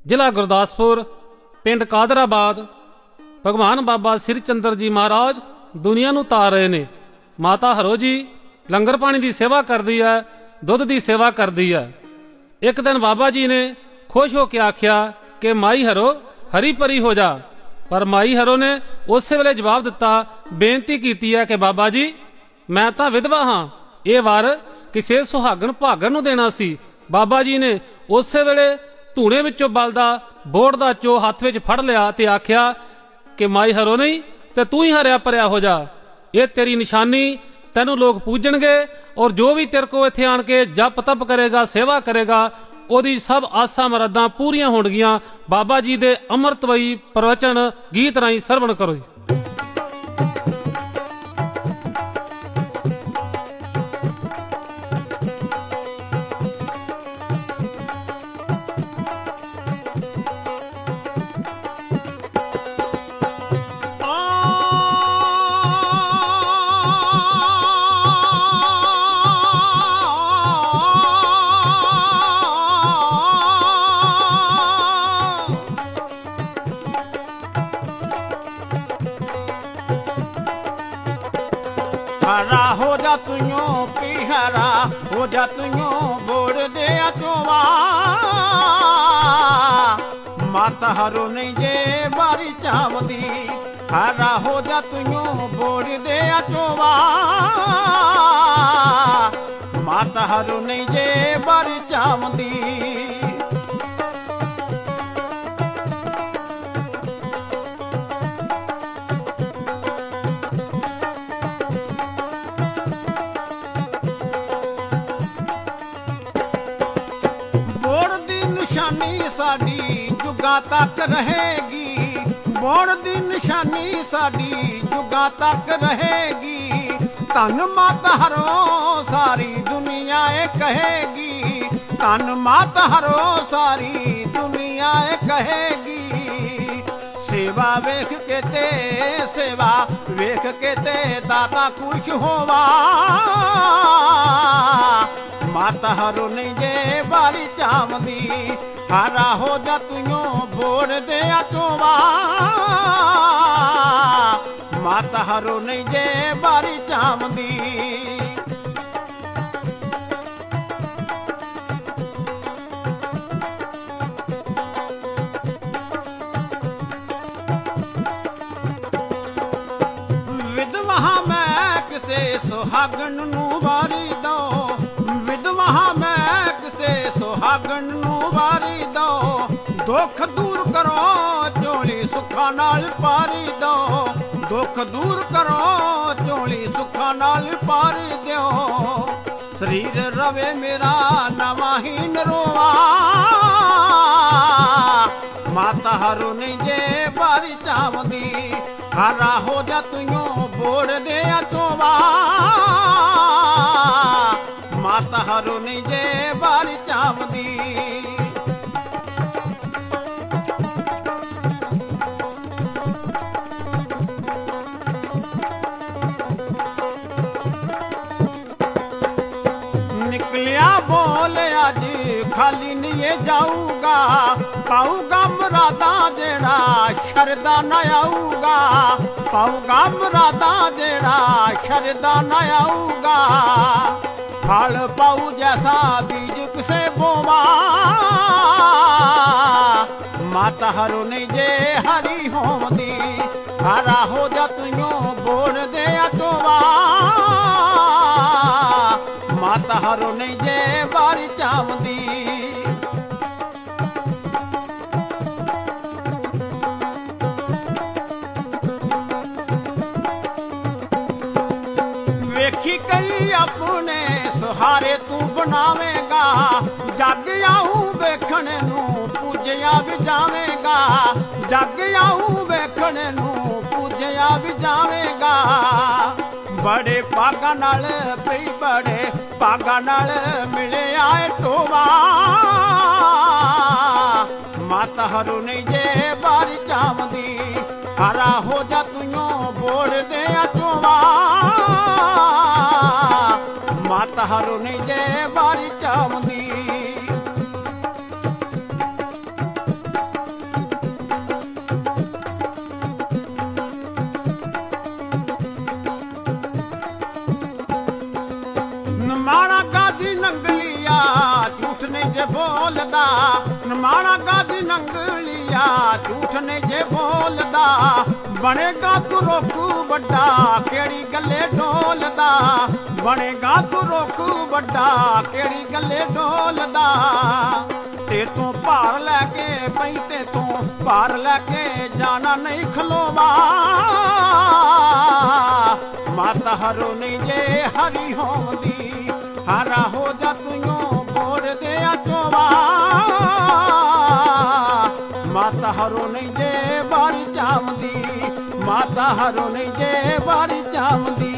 ਜ਼ਿਲ੍ਹਾ ਗੁਰਦਾਸਪੁਰ, ਪਿੰਡ ਕਾਦਰਾਬਾਦ, ਭਗਵਾਨ ਬਾਬਾ ਸ੍ਰੀ ਚੰਦਰ ਜੀ ਮਹਾਰਾਜ ਦੁਨੀਆ ਨੂੰ ਤਾਰ ਰਹੇ ਨੇ। ਮਾਤਾ ਹਰੋ ਜੀ ਲੰਗਰ ਪਾਣੀ ਦੀ ਸੇਵਾ ਕਰਦੀ ਹੈ, ਦੁੱਧ ਦੀ ਸੇਵਾ ਕਰਦੀ ਹੈ। ਇੱਕ ਦਿਨ ਬਾਬਾ ਜੀ ਨੇ ਖੁਸ਼ ਹੋ ਕੇ ਆਖਿਆ ਕਿ ਮਾਈ ਹਰੋ ਹਰੀ ਭਰੀ ਹੋ ਜਾ। ਪਰ ਮਾਈ ਹਰੋ ਨੇ ਉਸੇ ਵੇਲੇ ਜਵਾਬ ਦਿੱਤਾ, ਬੇਨਤੀ ਕੀਤੀ ਹੈ ਕਿ ਬਾਬਾ ਜੀ ਮੈਂ ਤਾਂ ਵਿਧਵਾ ਹਾਂ, ਇਹ ਵਰ ਕਿਸੇ ਸੁਹਾਗਣ ਭਾਗਣ ਨੂੰ ਦੇਣਾ ਸੀ। ਬਾਬਾ ਜੀ ਨੇ ਉਸੇ ਵੇਲੇ ਧੂਣੇ ਵਿੱਚੋਂ ਬਲਦਾ ਬੋੜ ਦਾ ਚੋ ਹੱਥ ਵਿੱਚ ਫੜ ਲਿਆ ਤੇ ਆਖਿਆ ਕਿ ਮਾਈ ਹਰੋ ਨਹੀਂ ਤੇ ਤੂੰ ਹੀ ਹਰਿਆ ਭਰਿਆ ਹੋ ਜਾ। ਇਹ ਤੇਰੀ ਨਿਸ਼ਾਨੀ, ਤੈਨੂੰ ਲੋਕ ਪੂਜਣਗੇ ਔਰ ਜੋ ਵੀ ਤੇਰੇ ਕੋ ਇੱਥੇ ਆਣ ਕੇ ਜਪ ਤਪ ਕਰੇਗਾ, ਸੇਵਾ ਕਰੇਗਾ, ਉਹਦੀ ਸਭ ਆਸਾਂ ਮਰਾਦਾਂ ਪੂਰੀਆਂ ਹੋਣਗੀਆਂ। ਬਾਬਾ ਜੀ ਦੇ ਅੰਮ੍ਰਿਤਮਈ ਪ੍ਰਵਚਨ ਗੀਤ ਰਾਹੀਂ ਸਰਵਣ ਕਰੋ ਜੀ। हरा हो जा तुयो पी हरा हो जा तुयो बोड़ दे चोवा। माता हरो नहीं जे बारी चावदी, हरा हो जा तुयो बोड़ दे चोवा। माता हरो नहीं जे बारी चावदी। साडी जुगा तक रहेगी, बौण दी निशानी साडी जुगा तक रहेगी। धन माता हरो सारी दुनिया कहेगी, धन माता हरो सारी दुनिया कहेगी। सेवा वेख के ते सेवा वेख के ते दाता खुश होवा। माता हरो नहीं जे बारी चावदी, हरा हो जा तुयो बोड़ दे चोवा। माता हरो नहीं जे बारी चावदी। विधवा मैं किसे सुहागन नू वारी दो, विधवा मैं किसे सुहागन नू वारी दो। दुख दूर करो झोली सुखा नाल पारी दो, दुख दूर करो झोली सुखा नाल पारी दो। शरीर रवे मेरा नवाहीन रोवा। माता हरो नहीं जे बारी चावदी, हरा हो जा तुयो बोड़ दे चोवा। माता हरो नहीं जे बारी चावदी। निकलिया बोल आज खाली नहीं जाऊगा, पाऊगा मुरादा जेड़ा शरदा न आऊगा। पाऊगा मुरादा जेड़ा शरदा न आऊगा। फल पाऊ जैसा बीज किसे बोवा। माता हरो नहीं जे हरी होवदी, हरा हो जा तुयो बोड़ दे चोवा। माता हरो नहीं जे बारी चावदी। वेखी कई अपने सहारे तू बनावेगा, जग आऊं वेखण नू पूजया भी जावेगा। जग आऊं वेखण नू पूजया भी जावेगा। बड़े भागा नाल पई बड़े भागा नाल मिले आए टोवा। माता हरो नहीं जे बारी चावदी, हरा हो जा तुयो बोड़ दे चोवा। माता हरो नहीं जे बारी चावदी। ਮਾਣਾ ਗਾਦੀ ਨੰਗਲੀਆ ਝੂਠ ਨੇ ਜੇ ਬੋਲਦਾ ਬਣੇਗਾ ਤੂੰ ਰੋਕੂ ਵੱਡਾ ਕਿਹੜੀ ਗੱਲੇ ਢੋਲਦਾ ਬਣੇਗਾ ਤੂੰ ਰੋਕੂ ਵੱਡਾ ਕਿਹੜੀ ਗੱਲੇ ਢੋਲਦਾ ਤੇ ਤੂੰ ਭਾਰ ਲੈ ਕੇ ਪਈ ਤੇ ਤੂੰ ਭਾਰ ਲੈ ਕੇ ਜਾਣਾ ਨਹੀਂ ਖਲੋਵਾ ਮਾਤਾ ਹਰੋ ਨਹੀਂ ਜੇ ਹਰੀ ਹੋਂਦੀ ਹਰਾ ਹੋ ਜਾ ਤੂੰ ਬੋੜ ਦੇ ਚੋਵਾ ਮਾਤਾ ਹਰੋ ਨਹੀਂ ਜੇ ਬਾਰੀ ਚਾਵਦੀ ਮਾਤਾ ਹਰੋ ਨਹੀਂ ਜੇ ਬਾਰੀ ਚਾਵਦੀ